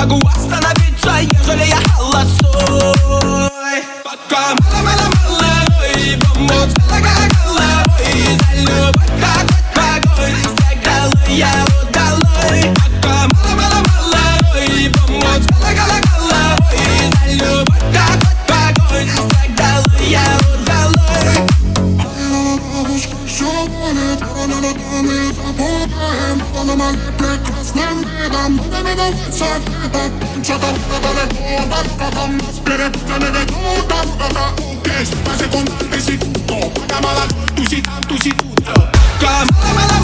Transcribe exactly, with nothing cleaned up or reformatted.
могу остановиться, ежели я холостой. Пока мало-мало-мало, ой, помог головой за любовь, как хоть огонь. Сограла я удалой. Пока мало-мало-мало, ой, помог головой за любовь, как хоть огонь. Сограла я удалой. Бабушка еще болит, рано на доме запутаем. Она моим прекрасным видом будем даваться где-то. Что-то далеко, только там нас перепутаны ведут. Там это есть на секунду, секунду. Пока молодой, туси там, туси тут. Пока мало-мало